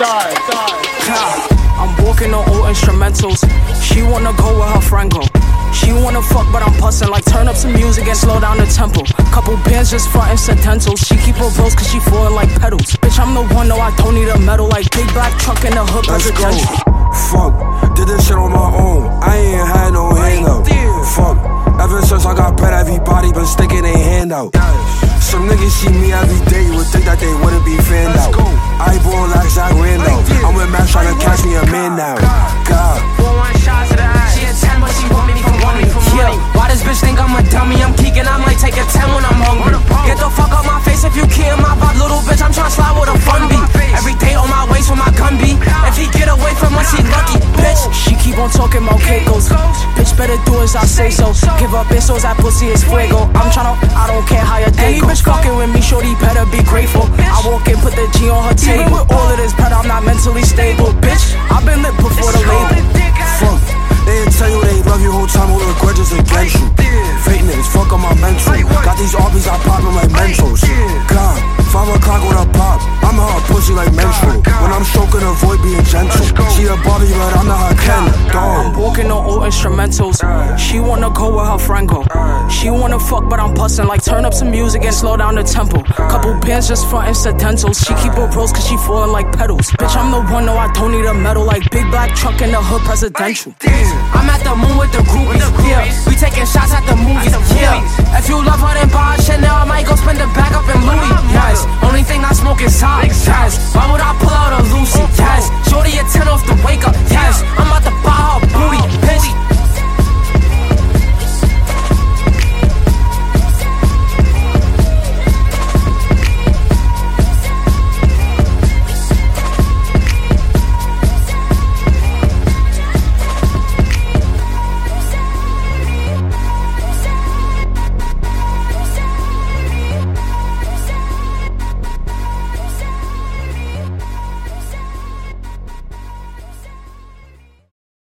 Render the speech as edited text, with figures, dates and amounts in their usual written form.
I'm walking on old instrumentals. She wanna go where her friend go. She wanna fuck, but I'm pussin'. Like turn up some music and slow down the tempo. Couple bands just front incidentals. She keep her rolls cause she fallin' like pedals. Bitch, I'm the one, no, I don't need a medal. Like big black truck in the hood, presidential. Fuck, did this shit on my own. I ain't had no handout. Fuck, ever since I got bread, everybody been sticking their hand out. Some niggas see me every day, would think that they wouldn't be fanned out. I ball like Zach Randolph. I'm with Max trying to catch me a man now. God. One shot to the eye. She a 10, but she want me for money. Yeah. Why this bitch think I'm a dummy? I'm geeking, I might take a 10 when I'm hungry. Get the fuck out my face if you can't. My vibe, little bitch, I'm tryna slide with a fun beat. Every day on my waist with my gun beat. If he get away from us, he lucky, bitch. She keep on talking about Keikos. Bitch better do as I say so. Give up pesos, that pussy is fuego. I don't care how your day goes. Bitch fucking with me, shorty better be grateful. I walk in, put the G on her table. With all of this bread, I'm not mentally stable. Bitch, I've been lit before the label. Fuck, they didn't tell you they love you whole time, holding grudges against you. Fake niggas, fuck on my mental. Got these RBs, I pop them like Mentos. God, 5 o'clock with a pop, I'm her pussy like menstrual. When I'm stroking, avoid being gentle. She a Barbie, but I'm not her Ken. I'm walking on old instrumentals. She wanna go where her friend go. She wanna fuck, but I'm pussin'. Like turn up some music and slow down the tempo. Couple bands just front incidentals. She keep her rolls cause she fallin' like pedals. Bitch, I'm the one, no, I don't need a medal. Like big black truck in the hood, presidential. I'm at the moon with the groupies, yeah. We taking shots at the movies, yeah. If you love her, then buy Chanel. I might go spend the bag up in Louis, yes. Only thing I smoke is hot, yes. Why would I pull out a Lucy, yes. Shorty a 10 off the wake up,